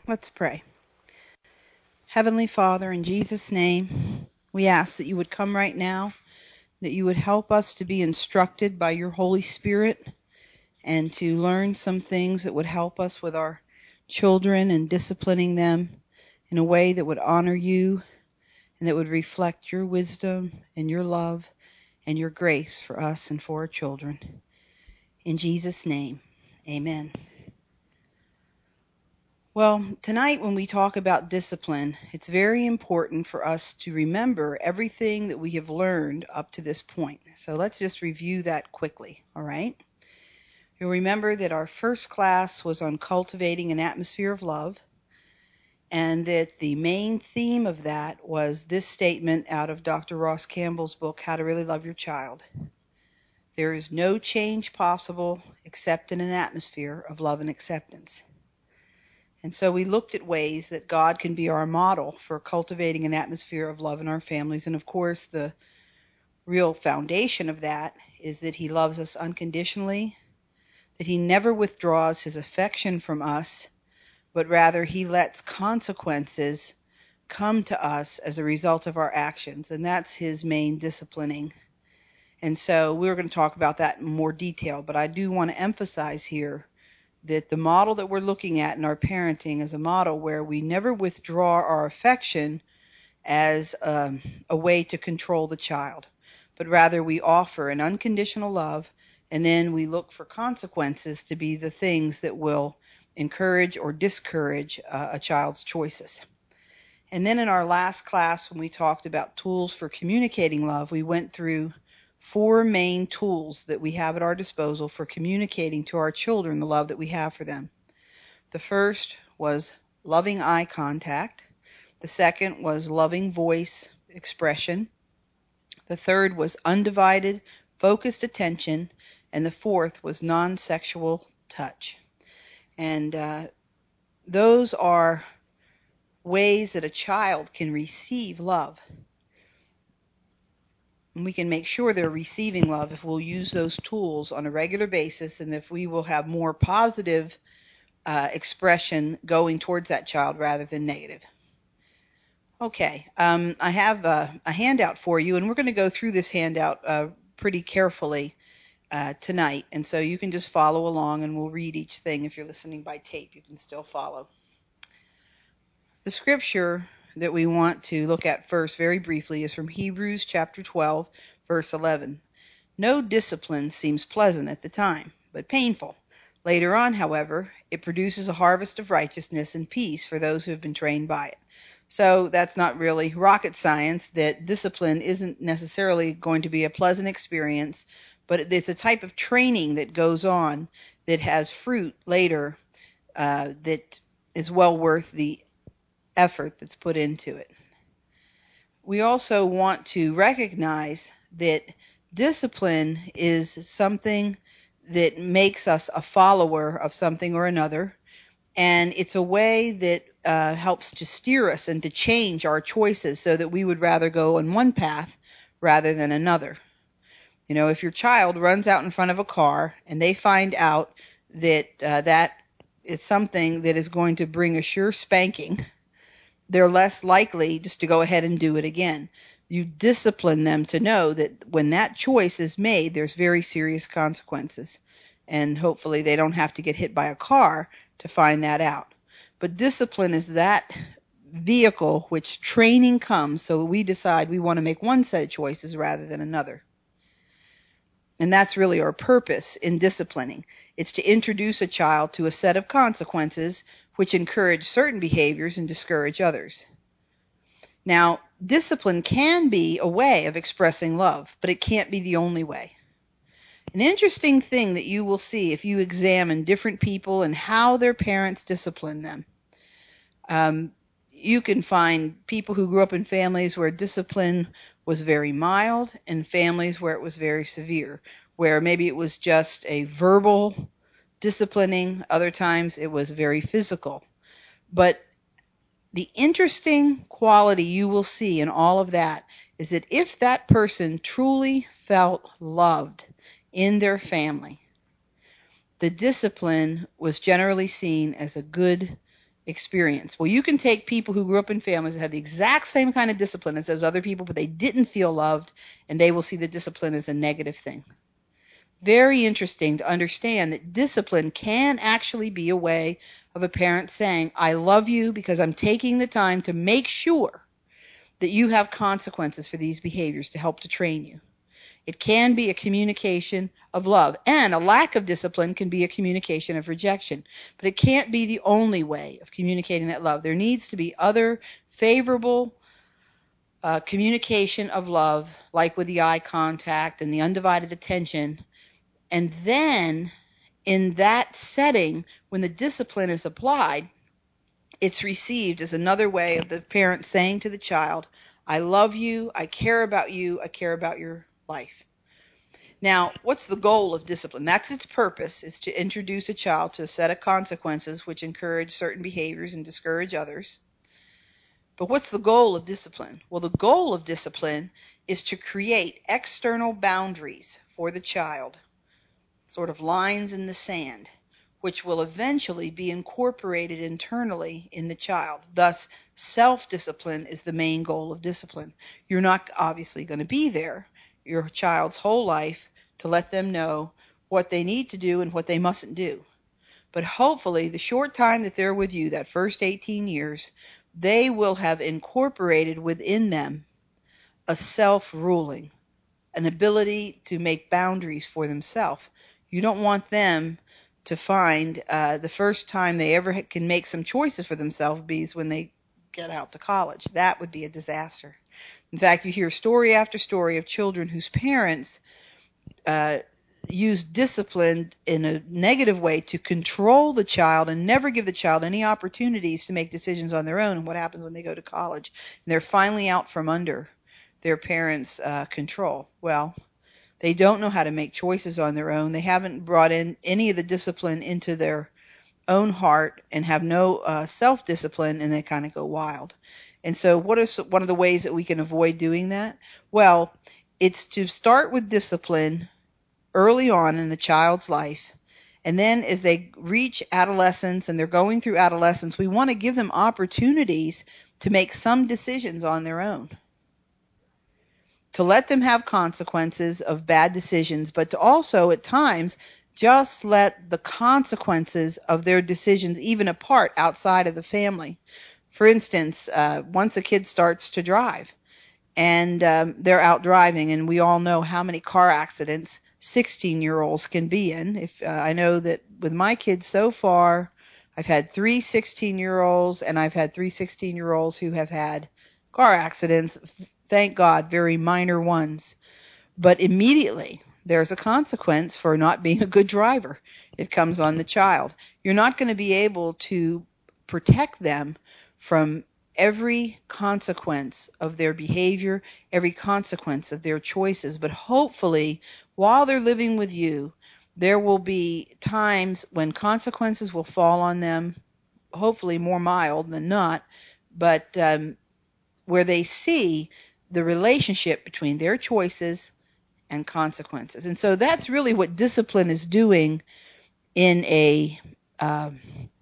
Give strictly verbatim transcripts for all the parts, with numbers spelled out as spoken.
Let's pray. Heavenly Father, in Jesus' name, we ask that you would come right now, that you would help us to be instructed by your Holy Spirit and to learn some things that would help us with our children and disciplining them in a way that would honor you and that would reflect your wisdom and your love and your grace for us and for our children. In Jesus' name, amen. Well, tonight when we talk about discipline, it's very important for us to remember everything that we have learned up to this point. So let's just review that quickly, all right? You'll remember that our first class was on cultivating an atmosphere of love, and that the main theme of that was this statement out of Doctor Ross Campbell's book, How to Really Love Your Child. There is no change possible except in an atmosphere of love and acceptance. And so we looked at ways that God can be our model for cultivating an atmosphere of love in our families. And of course, the real foundation of that is that he loves us unconditionally, that he never withdraws his affection from us, but rather he lets consequences come to us as a result of our actions. And that's his main disciplining. And so we're going to talk about that in more detail. But I do want to emphasize here that the model that we're looking at in our parenting is a model where we never withdraw our affection as um, a way to control the child, but rather we offer an unconditional love, and then we look for consequences to be the things that will encourage or discourage uh, a child's choices. And then in our last class, when we talked about tools for communicating love, we went through four main tools that we have at our disposal for communicating to our children the love that we have for them. The first was loving eye contact. The second was loving voice expression. The third was undivided, focused attention. And the fourth was non-sexual touch. And uh, those are ways that a child can receive love. And we can make sure they're receiving love if we'll use those tools on a regular basis, and if we will have more positive uh, expression going towards that child rather than negative. Okay, um, I have a, a handout for you, and we're going to go through this handout uh, pretty carefully uh, tonight. And so you can just follow along, and we'll read each thing. If you're listening by tape, you can still follow. The scripture that we want to look at first very briefly is from Hebrews chapter twelve, verse eleven. No discipline seems pleasant at the time, but painful. Later on, however, it produces a harvest of righteousness and peace for those who have been trained by it. So that's not really rocket science, that discipline isn't necessarily going to be a pleasant experience, but it's a type of training that goes on that has fruit later uh, that is well worth the effort that's put into it. We also want to recognize that discipline is something that makes us a follower of something or another, and it's a way that uh, helps to steer us and to change our choices so that we would rather go on one path rather than another. You know, if your child runs out in front of a car and they find out that uh, that is something that is going to bring a sure spanking, they're less likely just to go ahead and do it again. You discipline them to know that when that choice is made, there's very serious consequences. And hopefully they don't have to get hit by a car to find that out. But discipline is that vehicle which training comes, so we decide we want to make one set of choices rather than another. And that's really our purpose in disciplining. It's to introduce a child to a set of consequences which encourage certain behaviors and discourage others. Now, discipline can be a way of expressing love, but it can't be the only way. An interesting thing that you will see if you examine different people and how their parents discipline them. Um, you can find people who grew up in families where discipline was very mild and families where it was very severe, where maybe it was just a verbal disciplining, other times it was very physical. But the interesting quality you will see in all of that is that if that person truly felt loved in their family, the discipline was generally seen as a good experience. Well, you can take people who grew up in families that had the exact same kind of discipline as those other people, but they didn't feel loved, and they will see the discipline as a negative thing. Very interesting to understand that discipline can actually be a way of a parent saying, I love you because I'm taking the time to make sure that you have consequences for these behaviors to help to train you. It can be a communication of love, and a lack of discipline can be a communication of rejection. But it can't be the only way of communicating that love. There needs to be other favorable uh, communication of love, like with the eye contact and the undivided attention. And then, in that setting, when the discipline is applied, it's received as another way of the parent saying to the child, I love you, I care about you, I care about your life. Now, what's the goal of discipline? That's its purpose, is to introduce a child to a set of consequences which encourage certain behaviors and discourage others. But what's the goal of discipline? Well, the goal of discipline is to create external boundaries for the child, sort of lines in the sand, which will eventually be incorporated internally in the child. Thus, self-discipline is the main goal of discipline. You're not obviously going to be there your child's whole life to let them know what they need to do and what they mustn't do. But hopefully, the short time that they're with you, that first eighteen years, they will have incorporated within them a self-ruling, an ability to make boundaries for themselves. You don't want them to find uh, the first time they ever can make some choices for themselves be when they get out to college. That would be a disaster. In fact, you hear story after story of children whose parents uh, use discipline in a negative way to control the child and never give the child any opportunities to make decisions on their own. And what happens when they go to college and they're finally out from under their parents' uh, control? Well, they don't know how to make choices on their own. They haven't brought in any of the discipline into their own heart and have no uh, self-discipline, and they kind of go wild. And so what is one of the ways that we can avoid doing that? Well, it's to start with discipline early on in the child's life. And then as they reach adolescence and they're going through adolescence, we want to give them opportunities to make some decisions on their own. To let them have consequences of bad decisions, but to also at times just let the consequences of their decisions even apart outside of the family. For instance, uh, once a kid starts to drive and um, they're out driving, and we all know how many car accidents sixteen-year-olds can be in. If uh, I know that with my kids so far, I've had three sixteen-year-olds, and I've had three sixteen-year-olds who have had car accidents. Thank God, very minor ones. But immediately, there's a consequence for not being a good driver. It comes on the child. You're not going to be able to protect them from every consequence of their behavior, every consequence of their choices. But hopefully, while they're living with you, there will be times when consequences will fall on them, hopefully more mild than not, but um, where they see the relationship between their choices and consequences. And so that's really what discipline is doing in a, um,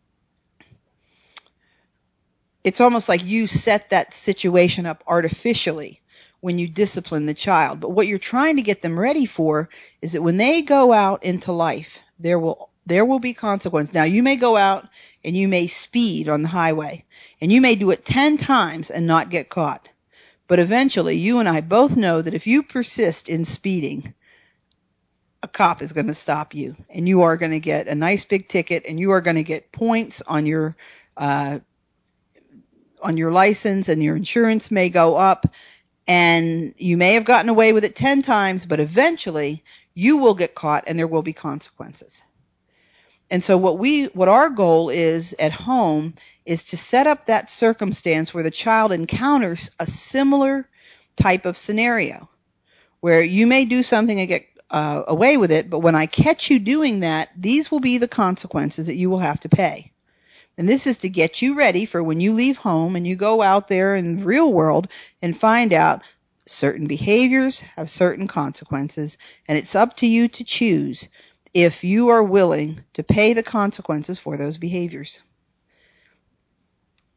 it's almost like you set that situation up artificially when you discipline the child. But what you're trying to get them ready for is that when they go out into life, there will there will be consequence. Now, you may go out and you may speed on the highway, and you may do it ten times and not get caught. But eventually, you and I both know that if you persist in speeding, a cop is going to stop you, and you are going to get a nice big ticket, and you are going to get points on your uh, on your license, and your insurance may go up, and you may have gotten away with it ten times, but eventually you will get caught, and there will be consequences. And so what we, what our goal is at home is to set up that circumstance where the child encounters a similar type of scenario, where you may do something and get uh, away with it, but when I catch you doing that, these will be the consequences that you will have to pay. And this is to get you ready for when you leave home and you go out there in the real world and find out certain behaviors have certain consequences, and it's up to you to choose if you are willing to pay the consequences for those behaviors.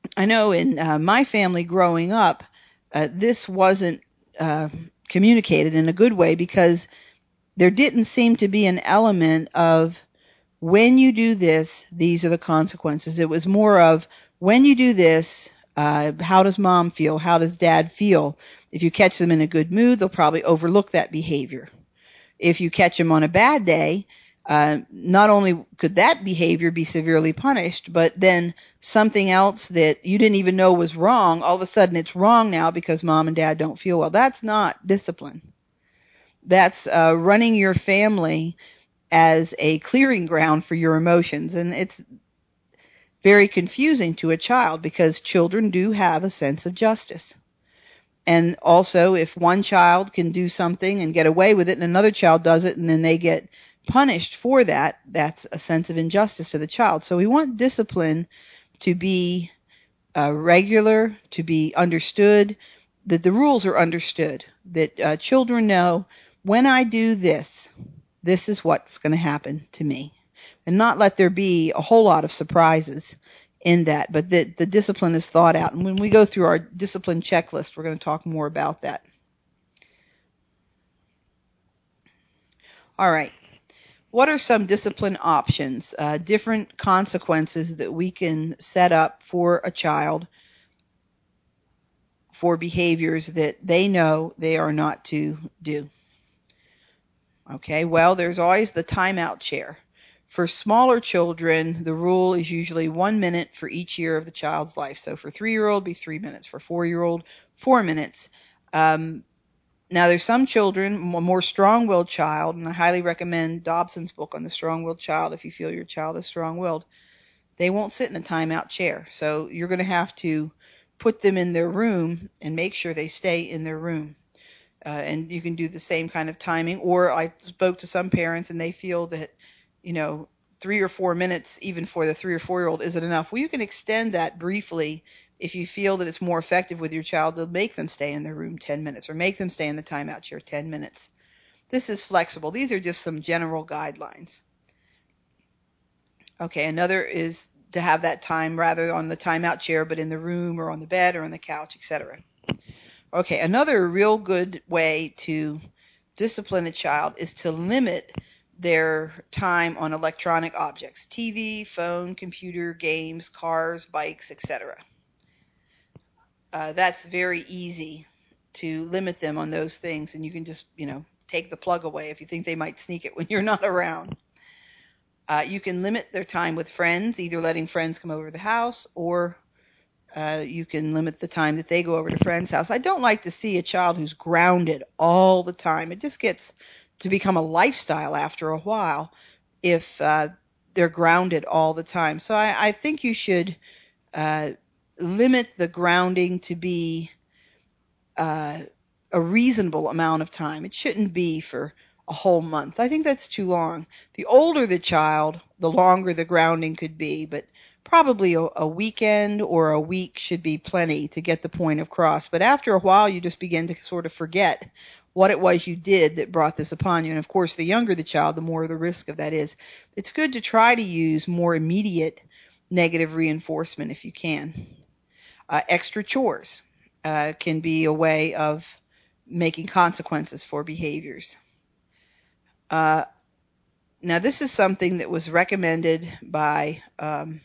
I know in uh, my family growing up, uh, this wasn't uh, communicated in a good way because there didn't seem to be an element of when you do this, these are the consequences. It was more of when you do this, uh, how does mom feel? How does dad feel? If you catch them in a good mood, they'll probably overlook that behavior. If you catch them on a bad day, uh, not only could that behavior be severely punished, but then something else that you didn't even know was wrong, all of a sudden it's wrong now because mom and dad don't feel well. That's not discipline. That's uh, running your family as a clearing ground for your emotions. And it's very confusing to a child because children do have a sense of justice. And also, if one child can do something and get away with it and another child does it and then they get punished for that, that's a sense of injustice to the child. So we want discipline to be uh, regular, to be understood, that the rules are understood, that uh, children know when I do this, this is what's going to happen to me. And not let there be a whole lot of surprises in that, but the, the discipline is thought out. And when we go through our discipline checklist, we're going to talk more about that. All right. What are some discipline options, uh, different consequences that we can set up for a child for behaviors that they know they are not to do? Okay, well, there's always the timeout chair. For smaller children, the rule is usually one minute for each year of the child's life. So for three-year-old, be three minutes. For four-year-old, four minutes. Um, now, there's some children, a more strong-willed child, and I highly recommend Dobson's book on the strong-willed child if you feel your child is strong-willed. They won't sit in a timeout chair. So you're going to have to put them in their room and make sure they stay in their room. Uh, and you can do the same kind of timing. Or I spoke to some parents and they feel that, you know, three or four minutes, even for the three or four year old, isn't enough. Well, you can extend that briefly if you feel that it's more effective with your child to make them stay in their room ten minutes or make them stay in the timeout chair ten minutes. This is flexible. These are just some general guidelines. Okay, another is to have that time rather on the timeout chair, but in the room or on the bed or on the couch, et cetera. Okay, another real good way to discipline a child is to limit their time on electronic objects, T V, phone, computer, games, cars, bikes, et cetera. Uh, that's very easy to limit them on those things, and you can just, you know, take the plug away if you think they might sneak it when you're not around. Uh, you can limit their time with friends, either letting friends come over to the house or Uh, you can limit the time that they go over to friends' house. I don't like to see a child who's grounded all the time. It just gets to become a lifestyle after a while if uh, they're grounded all the time. So I, I think you should uh, limit the grounding to be uh, a reasonable amount of time. It shouldn't be for a whole month. I think that's too long. The older the child, the longer the grounding could be, but probably a, a weekend or a week should be plenty to get the point across. But after a while, you just begin to sort of forget what it was you did that brought this upon you. And of course, the younger the child, the more the risk of that is. It's good to try to use more immediate negative reinforcement if you can. Uh, extra chores uh, can be a way of making consequences for behaviors. Uh, now, this is something that was recommended by um,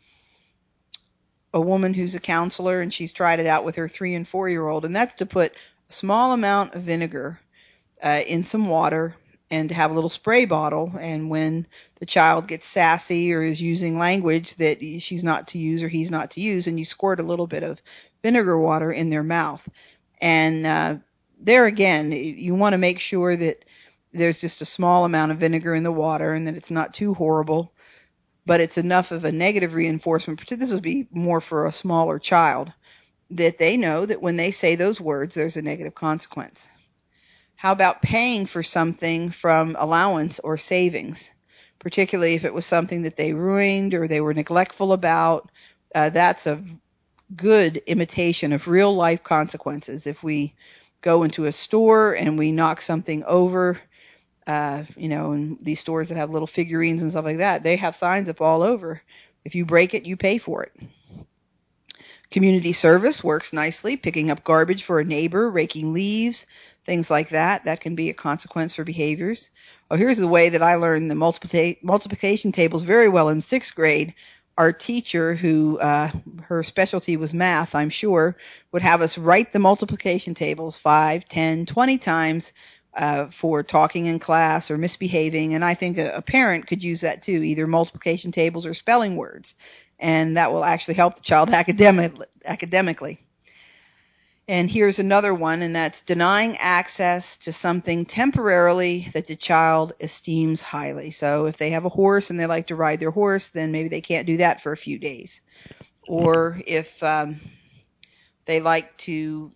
a woman who's a counselor, and she's tried it out with her three and four year old, and that's to put a small amount of vinegar uh, in some water and to have a little spray bottle. And when the child gets sassy or is using language that she's not to use or he's not to use, and you squirt a little bit of vinegar water in their mouth. And uh, there again, you want to make sure that there's just a small amount of vinegar in the water and that it's not too horrible, but it's enough of a negative reinforcement. This would be more for a smaller child, that they know that when they say those words, there's a negative consequence. How about paying for something from allowance or savings, particularly if it was something that they ruined or they were neglectful about? Uh, that's a good imitation of real life consequences. If we go into a store and we knock something over, uh, you know, in these stores that have little figurines and stuff like that, they have signs up all over. If you break it, you pay for it. Community service works nicely, picking up garbage for a neighbor, raking leaves, things like that. That can be a consequence for behaviors. Oh, here's the way that I learned the multiplica- multiplication tables very well in sixth grade. Our teacher, who uh, her specialty was math, I'm sure, would have us write the multiplication tables five, ten, twenty times uh, for talking in class or misbehaving. And I think a, a parent could use that too, either multiplication tables or spelling words. And that will actually help the child academic, academically. And here's another one, and that's denying access to something temporarily that the child esteems highly. So if they have a horse and they like to ride their horse, then maybe they can't do that for a few days. Or if um, they like to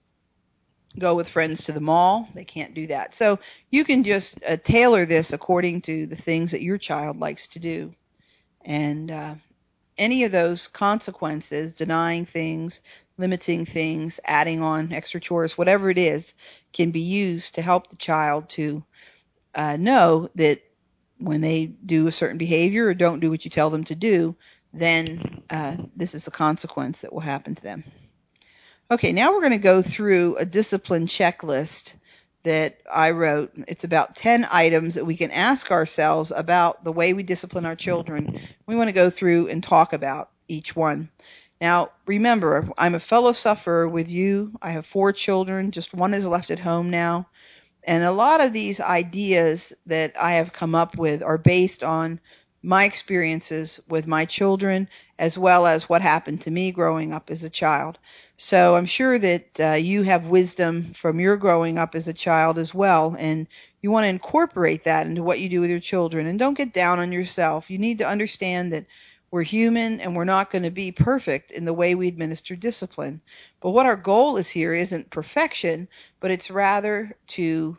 go with friends to the mall, they can't do that. So you can just uh, tailor this according to the things that your child likes to do. And uh, any of those consequences, denying things, limiting things, adding on extra chores, whatever it is, can be used to help the child to uh, know that when they do a certain behavior or don't do what you tell them to do, then uh, this is the consequence that will happen to them. Okay, now we're going to go through a discipline checklist that I wrote. It's about ten items that we can ask ourselves about the way we discipline our children. We want to go through and talk about each one. Now, remember, I'm a fellow sufferer with you. I have four children. Just one is left at home now. And a lot of these ideas that I have come up with are based on my experiences with my children, as well as what happened to me growing up as a child. So I'm sure that uh, you have wisdom from your growing up as a child as well, and you want to incorporate that into what you do with your children. And don't get down on yourself. You need to understand that we're human and we're not going to be perfect in the way we administer discipline. But what our goal is here isn't perfection, but it's rather to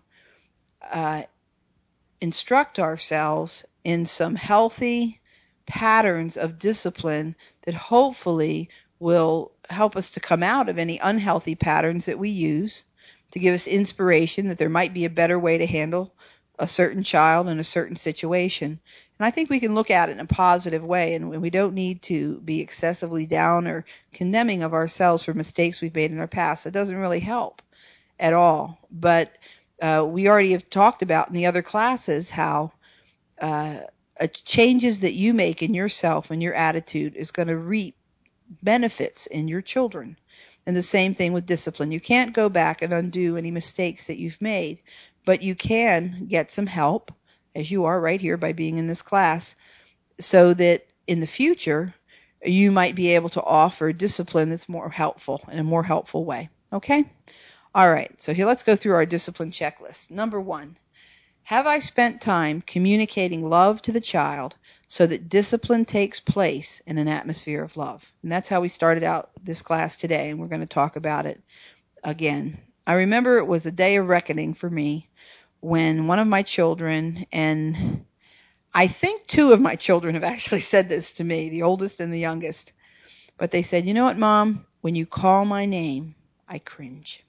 uh, instruct ourselves in some healthy patterns of discipline that hopefully will help us to come out of any unhealthy patterns that we use, to give us inspiration that there might be a better way to handle a certain child in a certain situation. And I think we can look at it in a positive way, and we don't need to be excessively down or condemning of ourselves for mistakes we've made in our past. It doesn't really help at all. But uh, we already have talked about in the other classes how uh, uh, changes that you make in yourself and your attitude is going to reap benefits in your children. And the same thing with discipline. You can't go back and undo any mistakes that you've made, but you can get some help, as you are right here by being in this class, so that in the future you might be able to offer discipline that's more helpful, in a more helpful way. Okay? All right, so here let's go through our discipline checklist. Number one, have I spent time communicating love to the child so that discipline takes place in an atmosphere of love? And that's how we started out this class today, and we're going to talk about it again. I remember it was a day of reckoning for me when one of my children, and I think two of my children have actually said this to me, the oldest and the youngest, but they said, you know what, Mom, when you call my name, I cringe.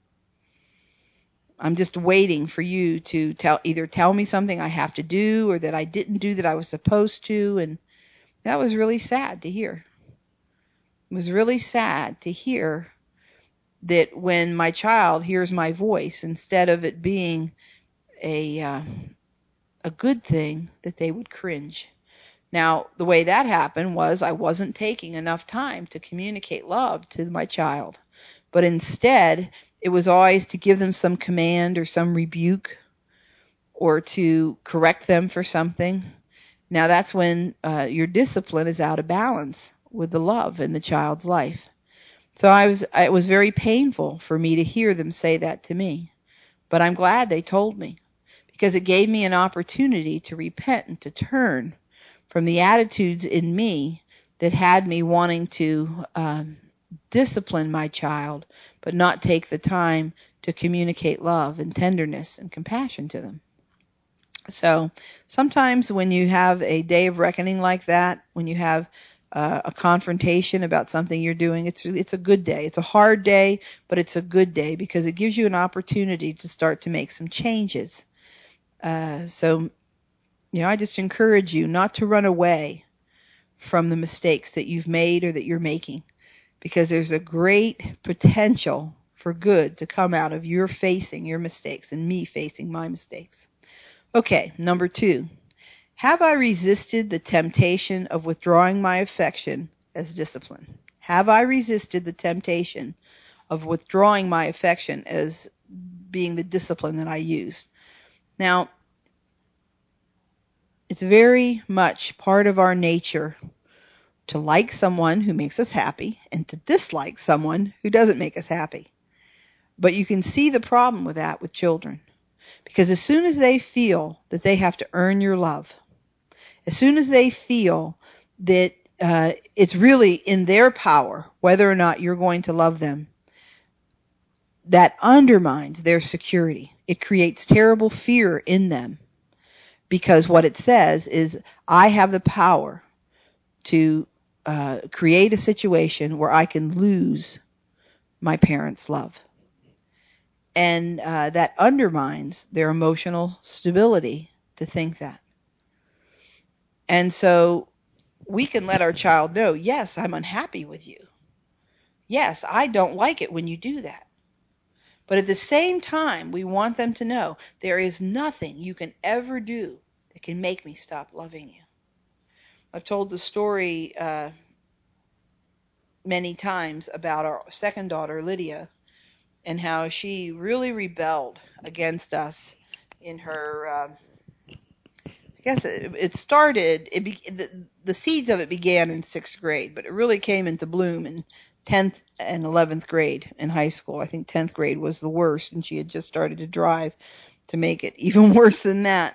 I'm just waiting for you to tell either tell me something I have to do or that I didn't do that I was supposed to. And that was really sad to hear. It was really sad to hear that when my child hears my voice, instead of it being a uh, a good thing, that they would cringe. Now, the way that happened was I wasn't taking enough time to communicate love to my child, but instead it was always to give them some command or some rebuke or to correct them for something. Now that's when uh, your discipline is out of balance with the love in the child's life. So I was, it was very painful for me to hear them say that to me. But I'm glad they told me, because it gave me an opportunity to repent and to turn from the attitudes in me that had me wanting to um, discipline my child, but not take the time to communicate love and tenderness and compassion to them. So sometimes when you have a day of reckoning like that, when you have uh, a confrontation about something you're doing, it's really, it's a good day. It's a hard day, but it's a good day because it gives you an opportunity to start to make some changes. Uh, so, you know, I just encourage you not to run away from the mistakes that you've made or that you're making. because there's a great potential for good to come out of your facing your mistakes and me facing my mistakes. Okay, number two. Have I resisted the temptation of withdrawing my affection as discipline? Have I resisted the temptation of withdrawing my affection as being the discipline that I use? Now, it's very much part of our nature to like someone who makes us happy and to dislike someone who doesn't make us happy. But you can see the problem with that with children. Because as soon as they feel that they have to earn your love, as soon as they feel that uh, it's really in their power whether or not you're going to love them, that undermines their security. It creates terrible fear in them. Because what it says is, I have the power to uh, create a situation where I can lose my parents' love. And uh, that undermines their emotional stability to think that. And so we can let our child know, yes, I'm unhappy with you. Yes, I don't like it when you do that. But at the same time, we want them to know there is nothing you can ever do that can make me stop loving you. I've told the story uh, many times about our second daughter, Lydia, and how she really rebelled against us in her, uh, I guess it, it started, it be, the, the seeds of it began in sixth grade, but it really came into bloom in tenth and eleventh grade in high school. I think tenth grade was the worst, and she had just started to drive to make it even worse than that.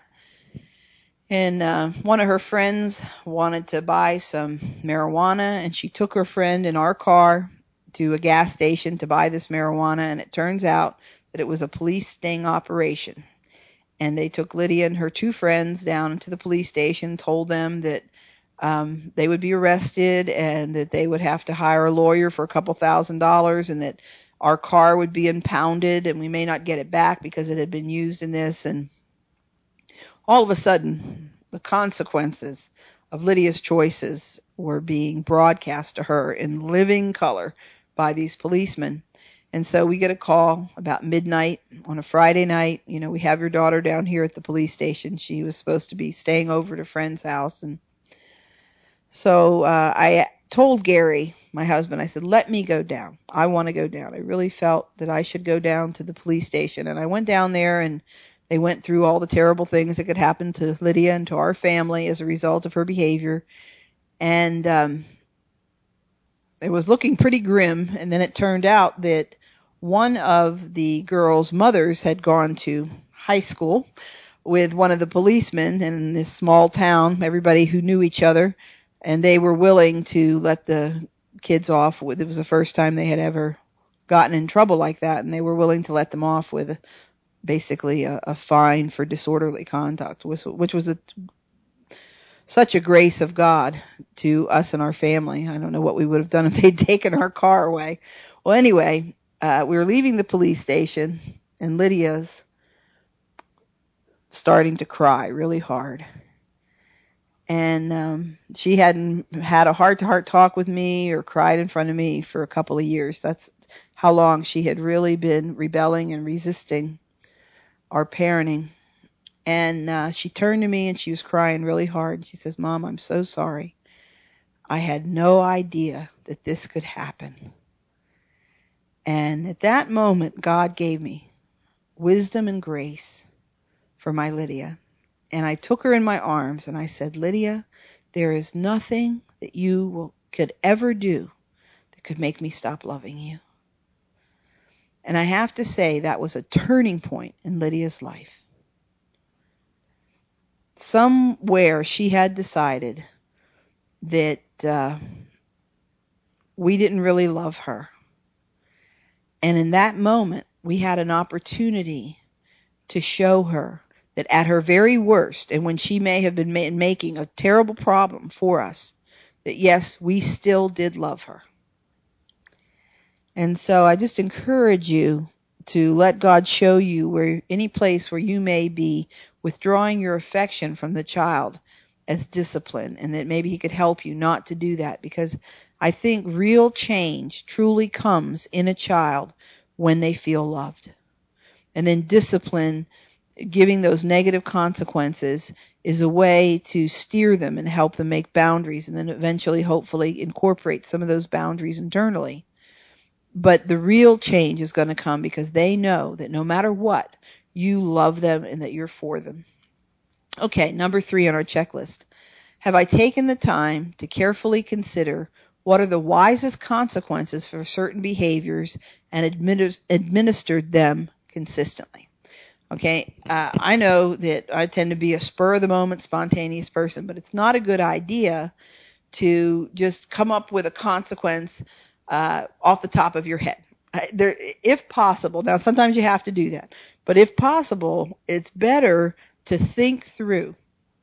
And uh, one of her friends wanted to buy some marijuana, and she took her friend in our car to a gas station to buy this marijuana, and it turns out that it was a police sting operation. And they took Lydia and her two friends down to the police station, told them that um, they would be arrested and that they would have to hire a lawyer for a couple thousand dollars, and that our car would be impounded and we may not get it back because it had been used in this. And all of a sudden, the consequences of Lydia's choices were being broadcast to her in living color by these policemen. And so we get a call about midnight on a Friday night. You know, we have your daughter down here at the police station. She was supposed to be staying over at a friend's house. And so uh, I told Gary, my husband, I said, let me go down. I want to go down. I really felt that I should go down to the police station. And I went down there, and they went through all the terrible things that could happen to Lydia and to our family as a result of her behavior. And um, it was looking pretty grim. And then it turned out that one of the girls' mothers had gone to high school with one of the policemen in this small town, everybody who knew each other, and they were willing to let the kids off with, it was the first time they had ever gotten in trouble like that, and they were willing to let them off with basically a, a fine for disorderly conduct, which, which was a, such a grace of God to us and our family. I don't know what we would have done if they'd taken our car away. Well, anyway, uh, we were leaving the police station, and Lydia's starting to cry really hard. And um, she hadn't had a heart-to-heart talk with me or cried in front of me for a couple of years. That's how long she had really been rebelling and resisting our parenting. And uh, she turned to me and she was crying really hard. She says, Mom, I'm so sorry. I had no idea that this could happen. And at that moment, God gave me wisdom and grace for my Lydia. And I took her in my arms and I said, Lydia, there is nothing that you will, could ever do that could make me stop loving you. And I have to say that was a turning point in Lydia's life. Somewhere she had decided that uh, we didn't really love her. And in that moment, we had an opportunity to show her that at her very worst, and when she may have been ma- making a terrible problem for us, that yes, we still did love her. And so I just encourage you to let God show you where any place where you may be withdrawing your affection from the child as discipline, and that maybe he could help you not to do that, because I think real change truly comes in a child when they feel loved. And then discipline, giving those negative consequences, is a way to steer them and help them make boundaries, and then eventually, hopefully, incorporate some of those boundaries internally. But the real change is going to come because they know that no matter what, you love them and that you're for them. Okay, number three on our checklist. Have I taken the time to carefully consider what are the wisest consequences for certain behaviors and administ- administered them consistently? Okay, uh, I know that I tend to be a spur-of-the-moment, spontaneous person, but it's not a good idea to just come up with a consequence uh, off the top of your head. Uh, there, if possible, now sometimes you have to do that, but if possible, it's better to think through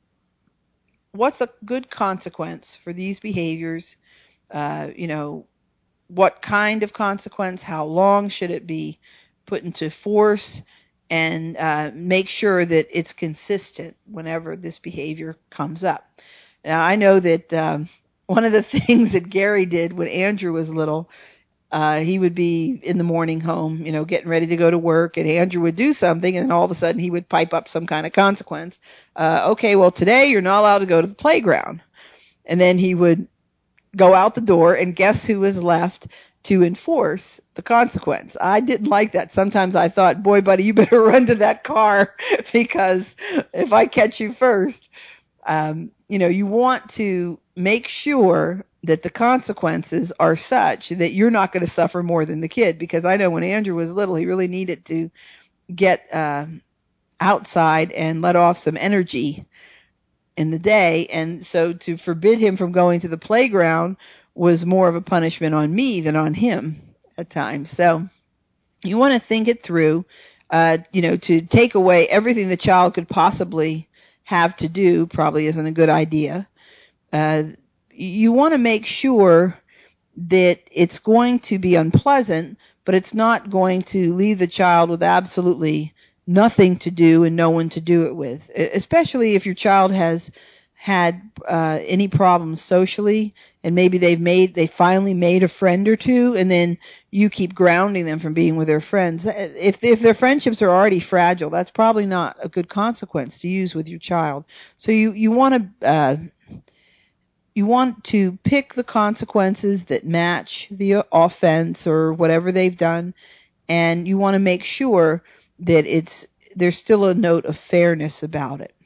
what's a good consequence for these behaviors. Uh, you know, what kind of consequence? How long should it be put into force? And uh, make sure that it's consistent whenever this behavior comes up. Now, I know that um, one of the things that Gary did when Andrew was little, uh, he would be in the morning home, you know, getting ready to go to work, and Andrew would do something, and then all of a sudden he would pipe up some kind of consequence. Uh, okay, well, today you're not allowed to go to the playground. And then he would go out the door, and guess who was left to enforce the consequence? I didn't like that. Sometimes I thought, boy, buddy, you better run to that car, because if I catch you first, um, you know, you want to make sure that the consequences are such that you're not going to suffer more than the kid. Because I know when Andrew was little, he really needed to get uh, outside and let off some energy in the day. And so to forbid him from going to the playground was more of a punishment on me than on him at times. So you want to think it through, uh, you know, to take away everything the child could possibly have to do probably isn't a good idea. Uh, you want to make sure that it's going to be unpleasant, but it's not going to leave the child with absolutely nothing to do and no one to do it with, especially if your child has had uh, any problems socially, and maybe they've made they finally made a friend or two, and then you keep grounding them from being with their friends. If if their friendships are already fragile, that's probably not a good consequence to use with your child. So you you want to uh, you want to pick the consequences that match the offense or whatever they've done, and you want to make sure that it's there's still a note of fairness about it,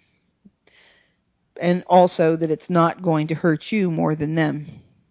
and also that it's not going to hurt you more than them.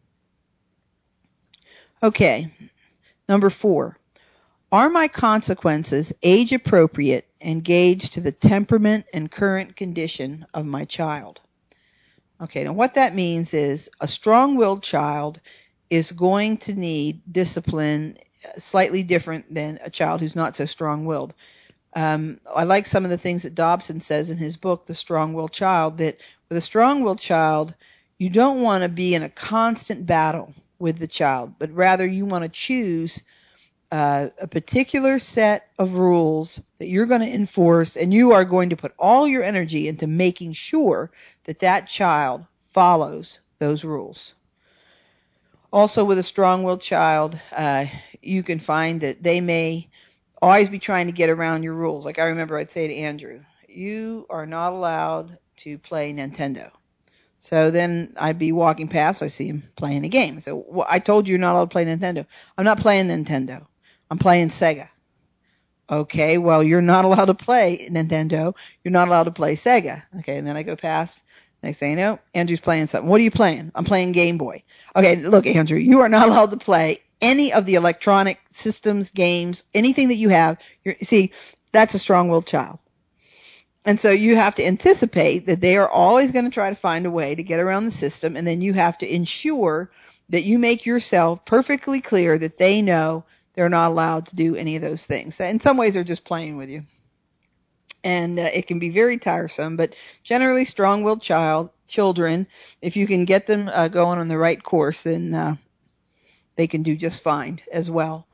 Okay, number four. Are my consequences age appropriate and gauged to the temperament and current condition of my child? Okay, now what that means is a strong-willed child is going to need discipline slightly different than a child who's not so strong-willed. Um, I like some of the things that Dobson says in his book, The Strong-Willed Child, that with a strong-willed child, you don't want to be in a constant battle with the child, but rather you want to choose uh, a particular set of rules that you're going to enforce, and you are going to put all your energy into making sure that that child follows those rules. Also, with a strong-willed child, uh, you can find that they may always be trying to get around your rules. Like I remember I'd say to Andrew, you are not allowed to play Nintendo. So then I'd be walking past, I see him playing a game. So well, I told you you're not allowed to play Nintendo. I'm not playing Nintendo. I'm playing Sega. Okay, well, you're not allowed to play Nintendo. You're not allowed to play Sega. Okay, and then I go past. Next thing you know, Andrew's playing something. What are you playing? I'm playing Game Boy. Okay, look, Andrew, you are not allowed to play any of the electronic systems, games, anything that you have. You're, see, that's a strong-willed child. And so you have to anticipate that they are always going to try to find a way to get around the system, and then you have to ensure that you make yourself perfectly clear that they know they're not allowed to do any of those things. In some ways, they're just playing with you. And uh, it can be very tiresome, but generally strong-willed child, children, if you can get them uh, going on the right course, then uh, they can do just fine as well.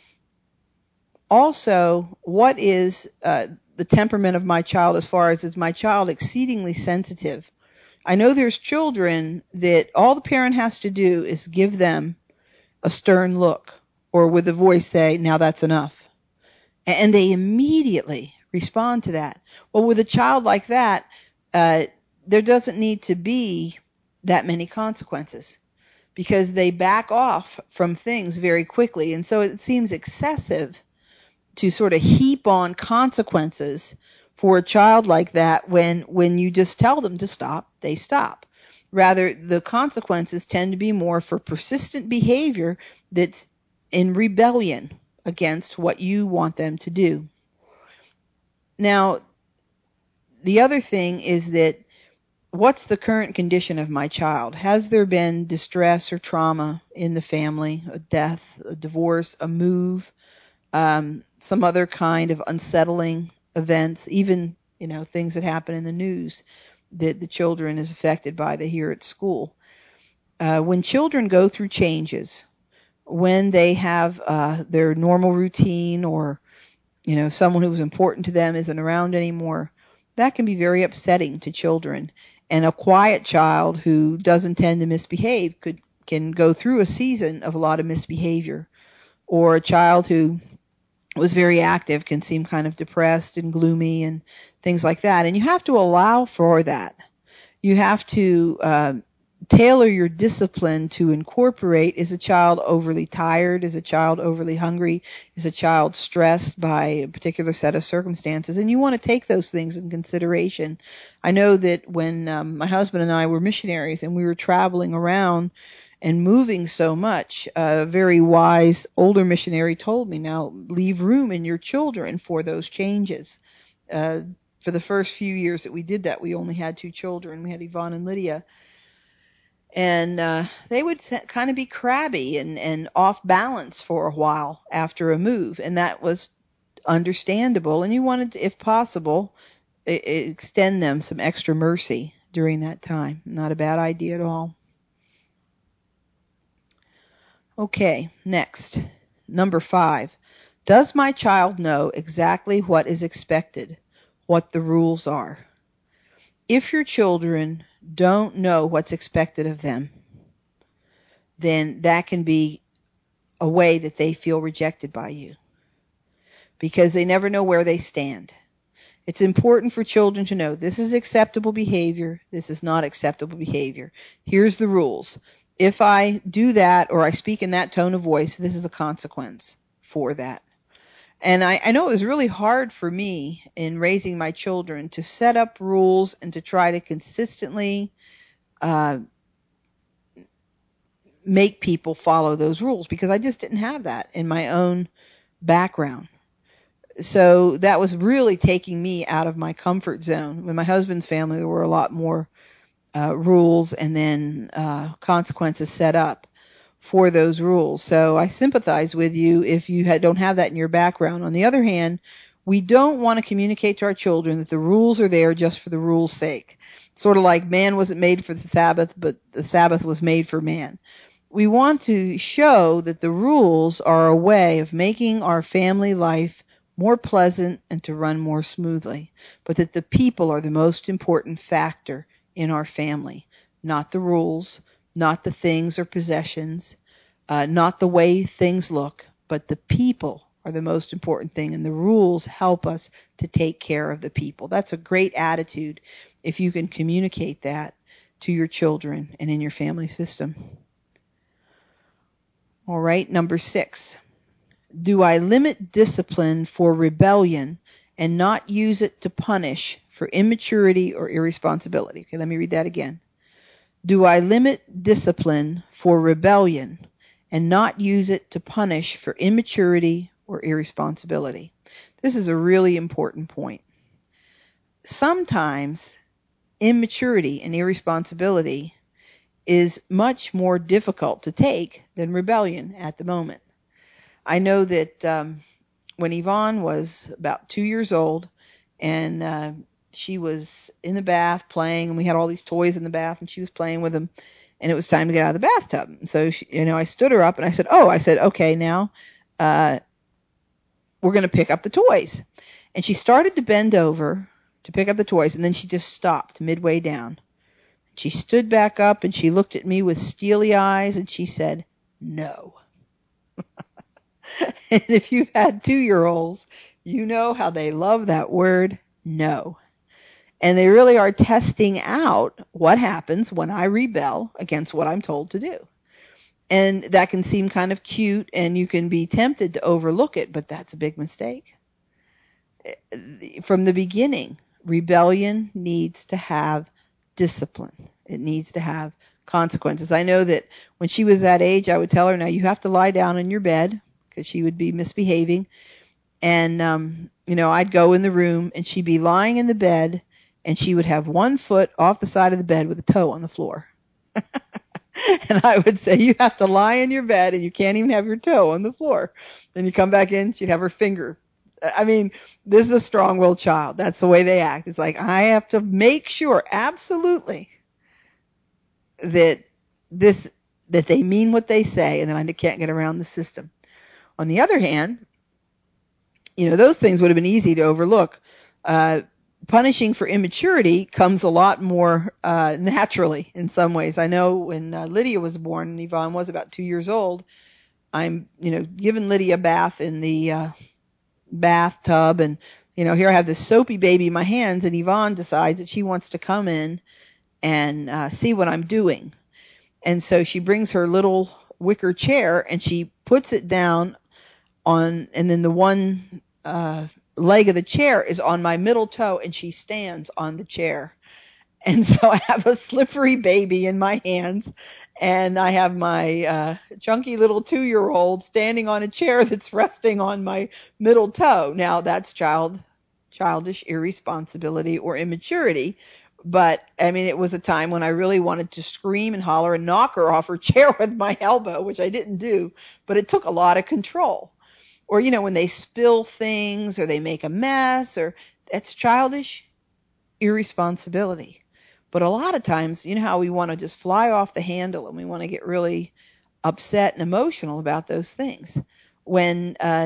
Also, what is uh, the temperament of my child as far as is my child exceedingly sensitive I know there's children that all the parent has to do is give them a stern look, or with a voice say, now that's enough. And they immediately respond to that. Well, with a child like that, uh, there doesn't need to be that many consequences, because they back off from things very quickly. And so it seems excessive to sort of heap on consequences for a child like that when when you just tell them to stop, they stop. Rather, the consequences tend to be more for persistent behavior that's in rebellion against what you want them to do. Now, the other thing is that, what's the current condition of my child? Has there been distress or trauma in the family, a death, a divorce, a move, um, some other kind of unsettling events, even, you know, things that happen in the news that the children is affected by, they hear at school. Uh, when children go through changes, when they have uh, their normal routine, or, you know, someone who was important to them isn't around anymore, that can be very upsetting to children. And a quiet child who doesn't tend to misbehave could can go through a season of a lot of misbehavior. Or a child who was very active can seem kind of depressed and gloomy and things like that. And you have to allow for that. You have to uh, tailor your discipline to incorporate, is a child overly tired? Is a child overly hungry? Is a child stressed by a particular set of circumstances? And you want to take those things in consideration. I know that when um, my husband and I were missionaries and we were traveling around and moving so much, a very wise older missionary told me, now leave room in your children for those changes. Uh, for the first few years that we did that, we only had two children. We had Yvonne and Lydia. And uh, they would kind of be crabby and, and off balance for a while after a move. And that was understandable. And you wanted to, if possible, I- extend them some extra mercy during that time. Not a bad idea at all. Okay, next. Number five. Does my child know exactly what is expected, what the rules are? If your children don't know what's expected of them, then that can be a way that they feel rejected by you, because they never know where they stand. It's important for children to know, this is acceptable behavior, this is not acceptable behavior. Here's the rules. If I do that, or I speak in that tone of voice, this is the consequence for that. And I, I know it was really hard for me in raising my children to set up rules and to try to consistently uh, make people follow those rules, because I just didn't have that in my own background. So that was really taking me out of my comfort zone. In my husband's family, there were a lot more uh, rules and then uh, consequences set up for those rules. So I sympathize with you if you ha- don't have that in your background. On the other hand, we don't want to communicate to our children that the rules are there just for the rules' sake. Sort of like man wasn't made for the Sabbath, but the Sabbath was made for man. We want to show that the rules are a way of making our family life more pleasant and to run more smoothly, but that the people are the most important factor in our family, not the rules, not the things or possessions, uh, not the way things look, but the people are the most important thing, and the rules help us to take care of the people. That's a great attitude if you can communicate that to your children and in your family system. All right, number six. Do I limit discipline for rebellion and not use it to punish for immaturity or irresponsibility? Okay, let me read that again. Do I limit discipline for rebellion and not use it to punish for immaturity or irresponsibility? This is a really important point. Sometimes immaturity and irresponsibility is much more difficult to take than rebellion at the moment. I know that um, when Yvonne was about two years old, and uh, she was in the bath playing, and we had all these toys in the bath, and she was playing with them, and it was time to get out of the bathtub. So, she, you know, I stood her up, and I said, oh, I said, okay, now uh, we're going to pick up the toys. And she started to bend over to pick up the toys, and then she just stopped midway down. She stood back up and she looked at me with steely eyes and she said, "No." And if you've had two-year-olds, you know how they love that word, no. And they really are testing out what happens when I rebel against what I'm told to do. And that can seem kind of cute, and you can be tempted to overlook it, but that's a big mistake. From the beginning, rebellion needs to have discipline. It needs to have consequences. I know that when she was that age, I would tell her, now you have to lie down in your bed, because she would be misbehaving. And, um, you know, I'd go in the room, and she'd be lying in the bed, and she would have one foot off the side of the bed with a toe on the floor. And I would say, you have to lie in your bed, and you can't even have your toe on the floor. Then you come back in, she'd have her finger. I mean, this is a strong-willed child. That's the way they act. It's like, I have to make sure, absolutely, that this that they mean what they say, and then I can't get around the system. On the other hand, you know, those things would have been easy to overlook. Uh, punishing for immaturity comes a lot more uh, naturally in some ways. I know when uh, Lydia was born, and Yvonne was about two years old, I'm, you know, giving Lydia a bath in the uh, bathtub, and, you know, here I have this soapy baby in my hands, and Yvonne decides that she wants to come in and uh, see what I'm doing. And so she brings her little wicker chair, and she puts it down on, and then the one uh, leg of the chair is on my middle toe, and she stands on the chair. And so I have a slippery baby in my hands, and I have my uh, chunky little two-year-old standing on a chair that's resting on my middle toe. Now, that's child, childish irresponsibility or immaturity. But, I mean, it was a time when I really wanted to scream and holler and knock her off her chair with my elbow, which I didn't do. But it took a lot of control. Or, you know, when they spill things or they make a mess, or that's childish irresponsibility. But a lot of times, you know how we want to just fly off the handle and we want to get really upset and emotional about those things. When uh,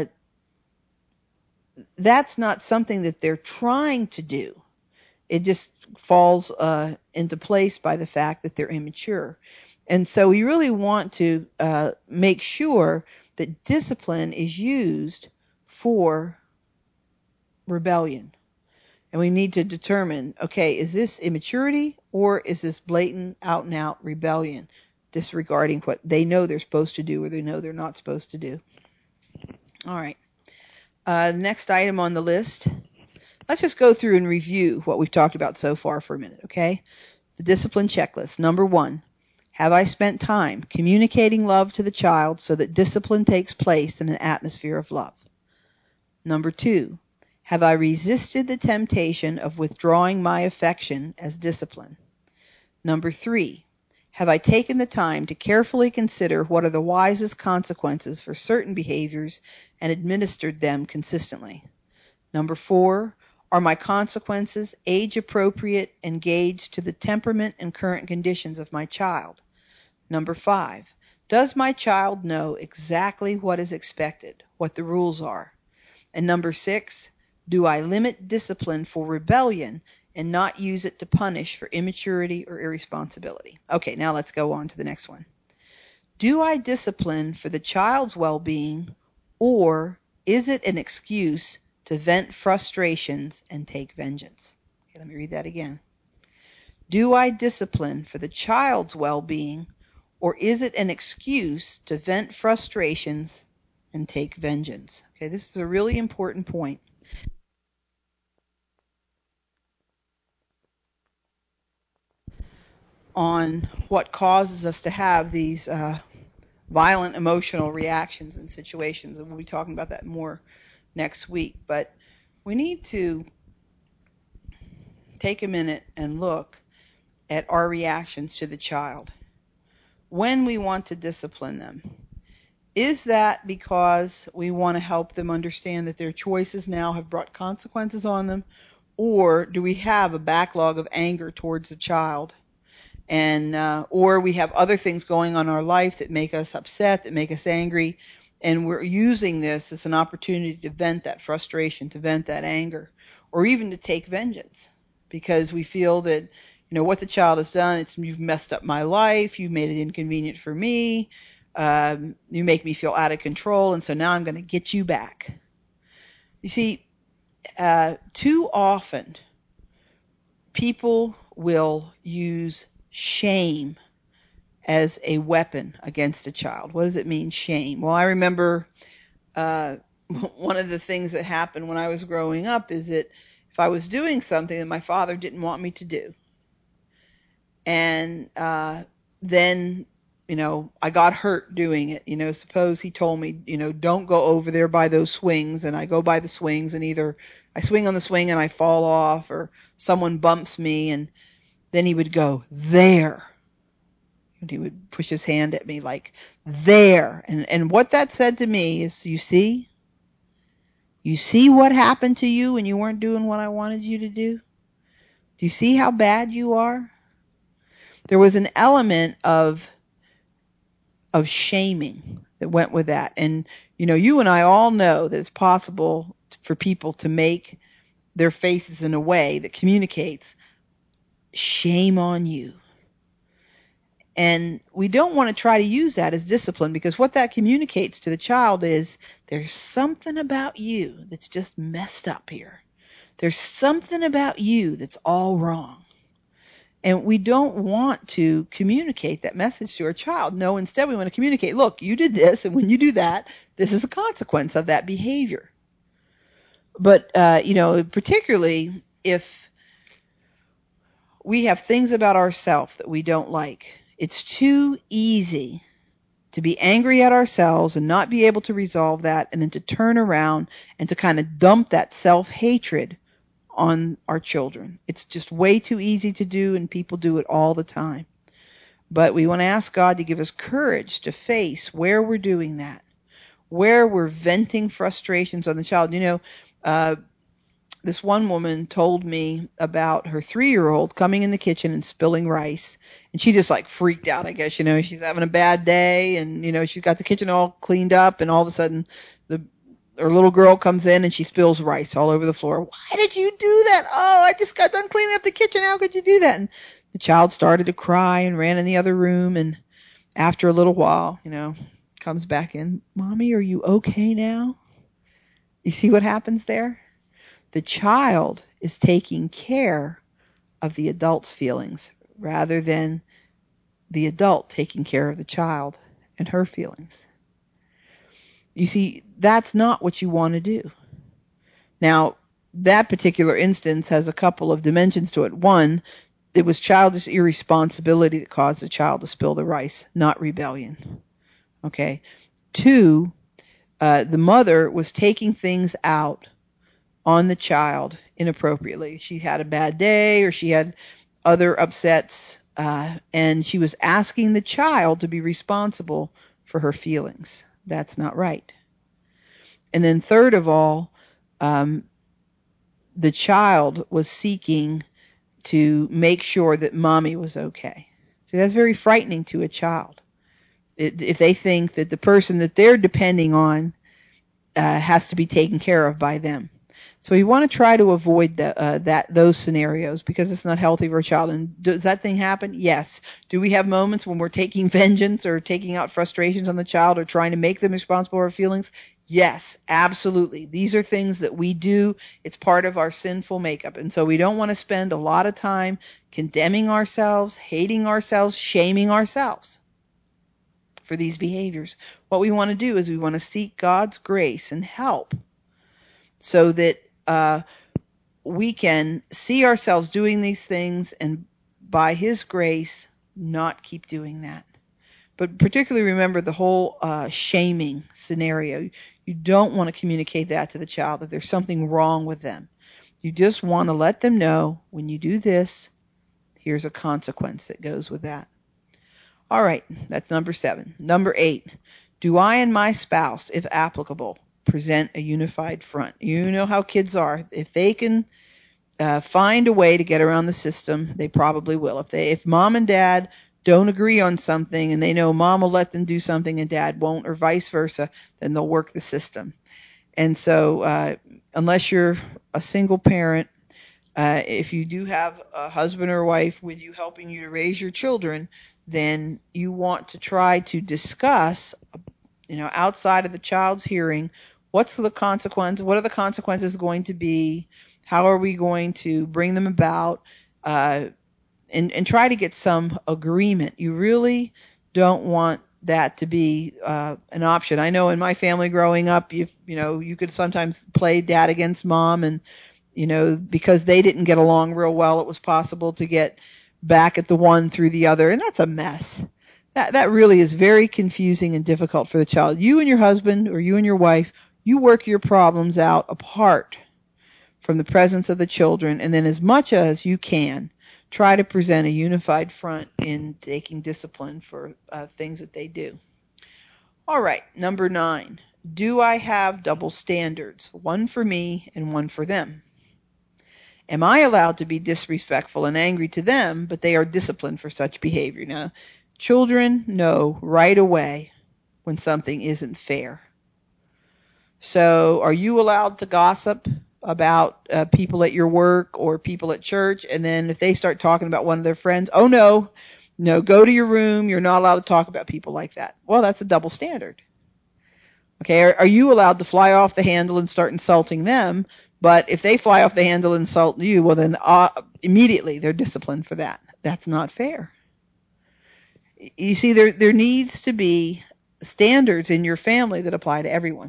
that's not something that they're trying to do. It just falls uh, into place by the fact that they're immature. And so we really want to uh, make sure that discipline is used for rebellion. And we need to determine, okay, is this immaturity or is this blatant out and out rebellion, disregarding what they know they're supposed to do or they know they're not supposed to do. All right. Uh, next item on the list. Let's just go through and review what we've talked about so far for a minute, okay? The discipline checklist. Number one, have I spent time communicating love to the child so that discipline takes place in an atmosphere of love? Number two, have I resisted the temptation of withdrawing my affection as discipline? Number three, have I taken the time to carefully consider what are the wisest consequences for certain behaviors and administered them consistently? Number four, are my consequences age appropriate and gauged to the temperament and current conditions of my child? Number five, does my child know exactly what is expected, what the rules are? And number six, do I limit discipline for rebellion and not use it to punish for immaturity or irresponsibility? Okay, now let's go on to the next one. Do I discipline for the child's well-being, or is it an excuse to vent frustrations and take vengeance? Okay, let me read that again. Do I discipline for the child's well-being, or is it an excuse to vent frustrations and take vengeance? Okay, this is a really important point. On what causes us to have these uh, violent emotional reactions in situations, and we'll be talking about that more next week. But we need to take a minute and look at our reactions to the child when we want to discipline them. Is that because we want to help them understand that their choices now have brought consequences on them, or do we have a backlog of anger towards the child? And uh, or we have other things going on in our life that make us upset, that make us angry, and we're using this as an opportunity to vent that frustration, to vent that anger, or even to take vengeance, because we feel that, you know, what the child has done. It's, you've messed up my life. You've made it inconvenient for me. Um, you make me feel out of control, and so now I'm going to get you back. You see, uh, too often people will use shame as a weapon against a child. What does it mean, shame? Well, I remember uh, one of the things that happened when I was growing up is that if I was doing something that my father didn't want me to do, and uh, then, you know, I got hurt doing it. You know, suppose he told me, you know, don't go over there by those swings, and I go by the swings, and either I swing on the swing and I fall off, or someone bumps me, and then he would go, there. And he would push his hand at me like, there. And, and what that said to me is, you see? You see what happened to you when you weren't doing what I wanted you to do? Do you see how bad you are? There was an element of of shaming that went with that. And, you know, you and I all know that it's possible for people to make their faces in a way that communicates, shame on you. And we don't want to try to use that as discipline, because what that communicates to the child is, there's something about you that's just messed up here. There's something about you that's all wrong. And we don't want to communicate that message to our child. No, instead we want to communicate, look, you did this, and when you do that, this is a consequence of that behavior. But, uh, you know, particularly if we have things about ourselves that we don't like, it's too easy to be angry at ourselves and not be able to resolve that, and then to turn around and to kind of dump that self-hatred on our children. It's just way too easy to do, and people do it all the time. But we want to ask God to give us courage to face where we're doing that, where we're venting frustrations on the child. You know, uh, this one woman told me about her three-year-old coming in the kitchen and spilling rice. And she just like freaked out, I guess. You know, she's having a bad day, and, you know, she's got the kitchen all cleaned up, and all of a sudden the her little girl comes in and she spills rice all over the floor. Why did you do that? Oh, I just got done cleaning up the kitchen. How could you do that? And the child started to cry and ran in the other room. And after a little while, you know, comes back in. Mommy, are you okay now? You see what happens there? The child is taking care of the adult's feelings rather than the adult taking care of the child and her feelings. You see, that's not what you want to do. Now, that particular instance has a couple of dimensions to it. One, it was childish irresponsibility that caused the child to spill the rice, not rebellion. Okay. Two, uh, the mother was taking things out on the child inappropriately. She had a bad day, or she had other upsets, uh, and she was asking the child to be responsible for her feelings. That's not right. And then third of all, um, the child was seeking to make sure that mommy was okay. See, that's very frightening to a child. It, if they think that the person that they're depending on uh, has to be taken care of by them. So we want to try to avoid the, uh, that those scenarios, because it's not healthy for a child. And does that thing happen? Yes. Do we have moments when we're taking vengeance or taking out frustrations on the child or trying to make them responsible for our feelings? Yes, absolutely. These are things that we do. It's part of our sinful makeup. And so we don't want to spend a lot of time condemning ourselves, hating ourselves, shaming ourselves for these behaviors. What we want to do is we want to seek God's grace and help so that uh, we can see ourselves doing these things, and by His grace not keep doing that. But particularly remember the whole uh, shaming scenario. You don't want to communicate that to the child, that there's something wrong with them. You just want to let them know, when you do this, here's a consequence that goes with that. All right, that's number seven. Number eight, do I and my spouse, if applicable, present a unified front? You know how kids are. If they can uh, find a way to get around the system, they probably will. If they, if mom and dad don't agree on something, and they know mom will let them do something and dad won't, or vice versa, then they'll work the system. And so uh, unless you're a single parent, Uh, if you do have a husband or wife with you helping you to raise your children, then you want to try to discuss, you know, outside of the child's hearing, what's the consequence, what are the consequences going to be, how are we going to bring them about, uh, and, and try to get some agreement. You really don't want that to be uh, an option. I know in my family growing up, you you know, you could sometimes play dad against mom, and you know, because they didn't get along real well, it was possible to get back at the one through the other, and that's a mess. That that really is very confusing and difficult for the child. You and your husband or you and your wife, you work your problems out apart from the presence of the children, and then as much as you can, try to present a unified front in taking discipline for uh, things that they do. All right, number nine. Do I have double standards? One for me and one for them. Am I allowed to be disrespectful and angry to them, but they are disciplined for such behavior? Now, children know right away when something isn't fair. So are you allowed to gossip about uh, people at your work or people at church, and then if they start talking about one of their friends, oh no, no, go to your room, you're not allowed to talk about people like that? Well, that's a double standard. Okay, are, are you allowed to fly off the handle and start insulting them, but if they fly off the handle and insult you, well then uh, immediately they're disciplined for that? That's not fair. You see, there there needs to be standards in your family that apply to everyone.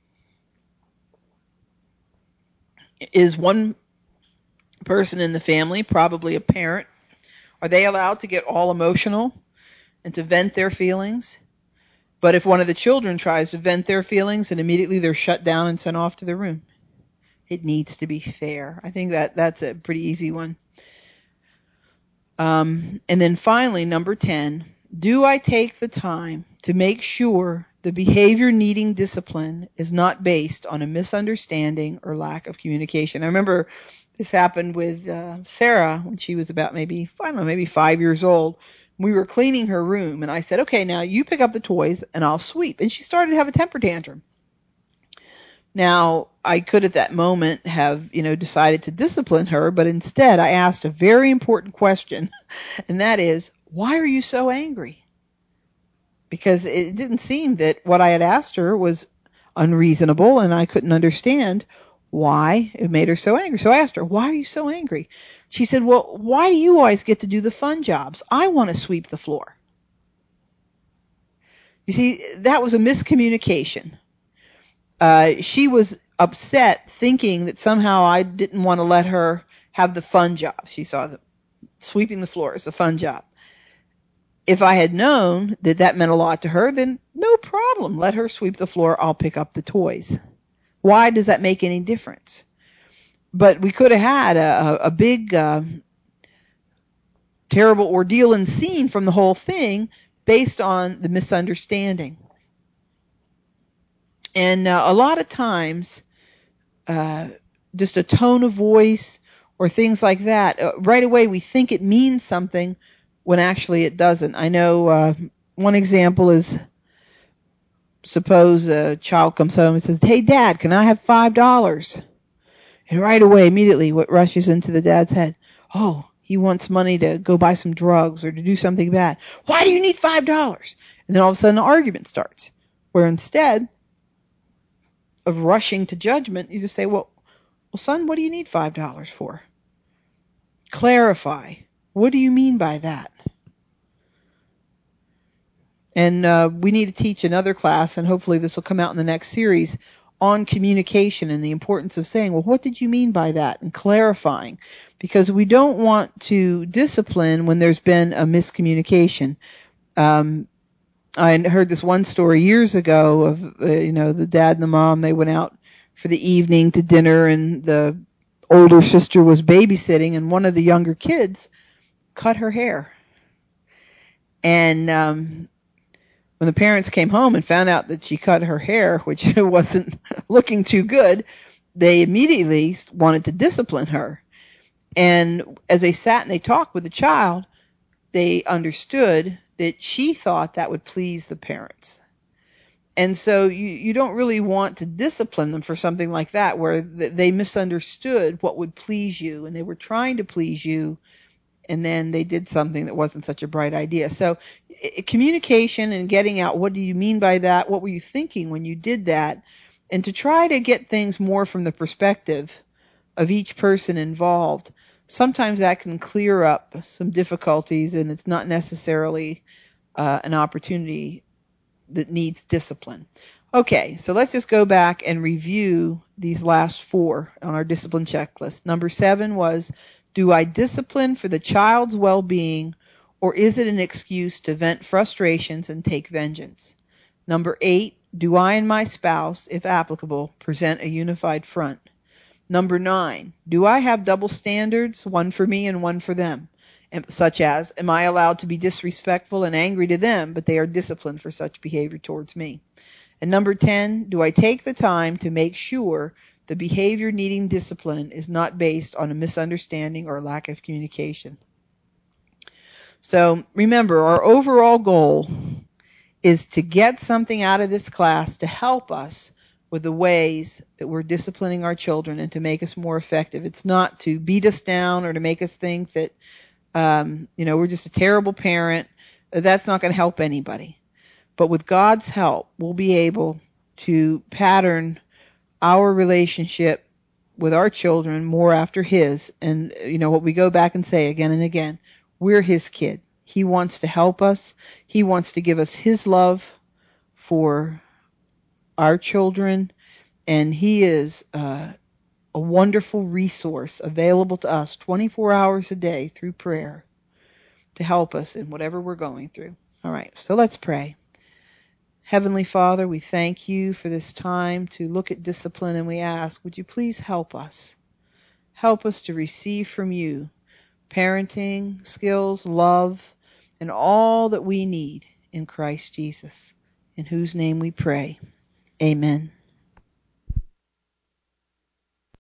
Is one person in the family, probably a parent, are they allowed to get all emotional and to vent their feelings? But if one of the children tries to vent their feelings, and immediately they're shut down and sent off to their room. It needs to be fair. I think that that's a pretty easy one. Um, and then finally, number ten, do I take the time to make sure the behavior needing discipline is not based on a misunderstanding or lack of communication? I remember this happened with uh, Sarah when she was about maybe, I don't know, maybe five years old. We were cleaning her room, and I said, okay, now you pick up the toys, and I'll sweep. And she started to have a temper tantrum. Now, I could at that moment have, you know, decided to discipline her, but instead I asked a very important question, and that is, why are you so angry? Because it didn't seem that what I had asked her was unreasonable, and I couldn't understand why it made her so angry. So I asked her, why are you so angry? She said, well, why do you always get to do the fun jobs? I want to sweep the floor. You see, that was a miscommunication. Uh, she was upset thinking that somehow I didn't want to let her have the fun job. She saw that sweeping the floor as a fun job. If I had known that that meant a lot to her, then no problem. Let her sweep the floor. I'll pick up the toys. Why does that make any difference? But we could have had a, a big, uh, terrible ordeal and scene from the whole thing based on the misunderstanding. And uh, a lot of times, uh, just a tone of voice or things like that, uh, right away we think it means something when actually it doesn't. I know uh, one example is, suppose a child comes home and says, hey, Dad, can I have five dollars? And right away, immediately, what rushes into the dad's head? Oh, he wants money to go buy some drugs or to do something bad. Why do you need five dollars? And then all of a sudden, an argument starts, where instead of rushing to judgment, you just say, well, well, son, what do you need five dollars for? Clarify. What do you mean by that? And uh, we need to teach another class, and hopefully this will come out in the next series, on communication and the importance of saying, well, what did you mean by that? And clarifying. Because we don't want to discipline when there's been a miscommunication. Um, I heard this one story years ago of, uh, you know, the dad and the mom, they went out for the evening to dinner, and the older sister was babysitting, and one of the younger kids cut her hair. And um, when the parents came home and found out that she cut her hair, which wasn't looking too good, they immediately wanted to discipline her. And as they sat and they talked with the child, they understood that she thought that would please the parents. And so you, you don't really want to discipline them for something like that, where th- they misunderstood what would please you, and they were trying to please you, and then they did something that wasn't such a bright idea. So I- communication and getting out, what do you mean by that? What were you thinking when you did that? And to try to get things more from the perspective of each person involved, sometimes that can clear up some difficulties, and it's not necessarily uh, an opportunity that needs discipline. Okay, so let's just go back and review these last four on our discipline checklist. Number seven was, do I discipline for the child's well-being, or is it an excuse to vent frustrations and take vengeance? Number eight, do I and my spouse, if applicable, present a unified front? Number nine, do I have double standards, one for me and one for them? Such as, am I allowed to be disrespectful and angry to them, but they are disciplined for such behavior towards me? And number ten, do I take the time to make sure the behavior needing discipline is not based on a misunderstanding or lack of communication? So remember, our overall goal is to get something out of this class to help us with the ways that we're disciplining our children and to make us more effective. It's not to beat us down or to make us think that Um, you know, we're just a terrible parent. That's not going to help anybody. But with God's help, we'll be able to pattern our relationship with our children more after His. And, you know, what we go back and say again and again, we're His kid. He wants to help us. He wants to give us His love for our children. And He is uh, a wonderful resource available to us twenty-four hours a day through prayer to help us in whatever we're going through. All right, so let's pray. Heavenly Father, we thank you for this time to look at discipline, and we ask, would you please help us? Help us to receive from you parenting, skills, love, and all that we need in Christ Jesus, in whose name we pray. Amen.